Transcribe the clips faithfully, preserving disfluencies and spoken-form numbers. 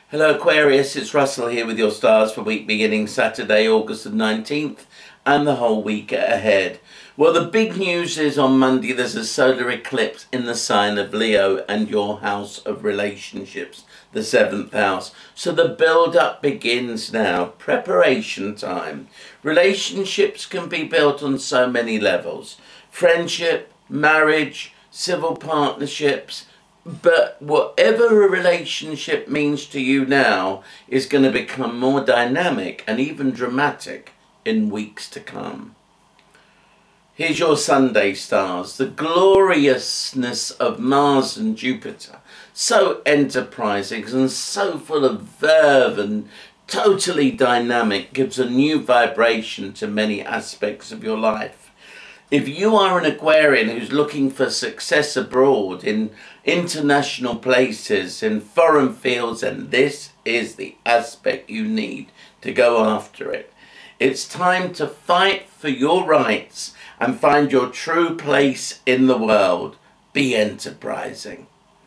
Hello Aquarius, it's Russell here with your stars for week beginning Saturday, August the nineteenth and the whole week ahead. Well, the big news is on Monday there's a solar eclipse in the sign of Leo and your house of relationships, the seventh house. So the build-up begins now, preparation time. Relationships can be built on so many levels. Friendship, marriage, civil partnerships. But whatever a relationship means to you now is going to become more dynamic and even dramatic in weeks to come. Here's your Sunday stars. The gloriousness of Mars and Jupiter. So enterprising and so full of verve and totally dynamic, gives a new vibration to many aspects of your life. If you are an Aquarian who's looking for success abroad, in international places, in foreign fields, and this is the aspect you need to go after it. It's time to fight for your rights and find your true place in the world. Be enterprising.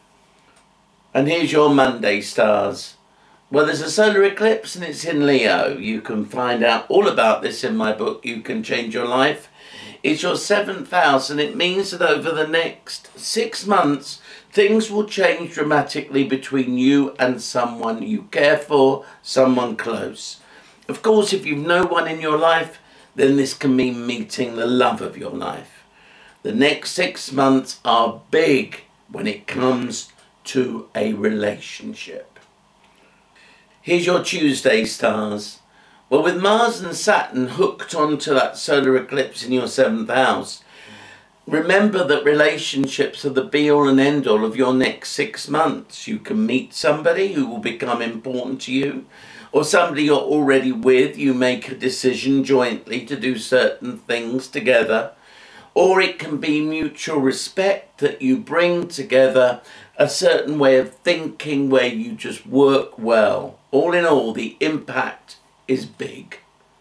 And here's your Monday stars. Well, there's a solar eclipse and it's in Leo. You can find out all about this in my book, You Can Change Your Life. It's your seventh house, and it means that over the next six months, things will change dramatically between you and someone you care for, someone close. Of course, if you've no one in your life, then this can mean meeting the love of your life. The next six months are big when it comes to a relationship. Here's your Tuesday stars. Well, with Mars and Saturn hooked onto that solar eclipse in your seventh house, remember that relationships are the be-all and end-all of your next six months. You can meet somebody who will become important to you, or somebody you're already with. You make a decision jointly to do certain things together, or it can be mutual respect that you bring together a certain way of thinking where you just work well. All in all, the impact is big.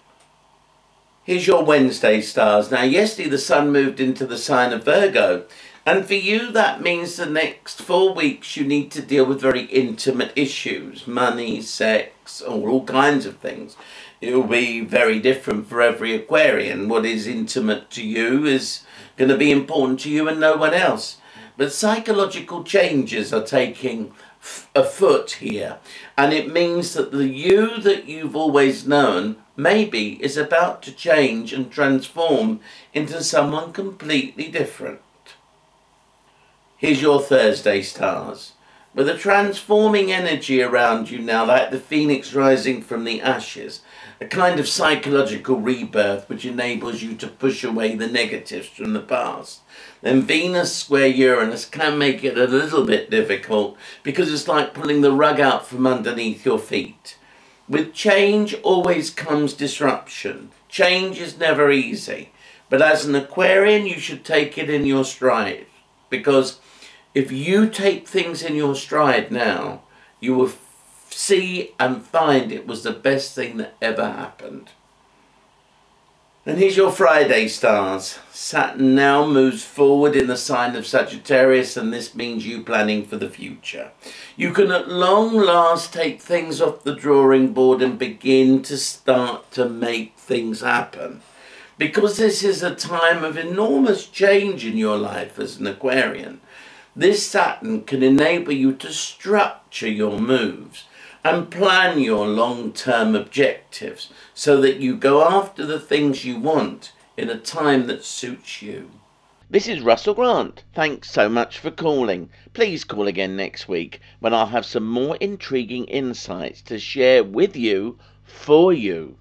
Here's your Wednesday stars. Now, yesterday the sun moved into the sign of Virgo, and for you that means the next four weeks you need to deal with very intimate issues, money, sex, or all kinds of things. It will be very different for every Aquarian. What is intimate to you is going to be important to you and no one else. But psychological changes are taking afoot here, and it means that the you that you've always known maybe is about to change and transform into someone completely different. Here's your Thursday stars. With a transforming energy around you now, like the phoenix rising from the ashes, a kind of psychological rebirth which enables you to push away the negatives from the past. Then Venus square Uranus can make it a little bit difficult because it's like pulling the rug out from underneath your feet. With change always comes disruption. Change is never easy, but as an Aquarian you should take it in your stride, because if you take things in your stride now, you will see and find it was the best thing that ever happened. And here's your Friday stars. Saturn now moves forward in the sign of Sagittarius, and this means you planning for the future. You can at long last take things off the drawing board and begin to start to make things happen. Because this is a time of enormous change in your life as an Aquarian. This Saturn can enable you to structure your moves and plan your long-term objectives so that you go after the things you want in a time that suits you. This is Russell Grant. Thanks so much for calling. Please call again next week when I'll have some more intriguing insights to share with you, for you.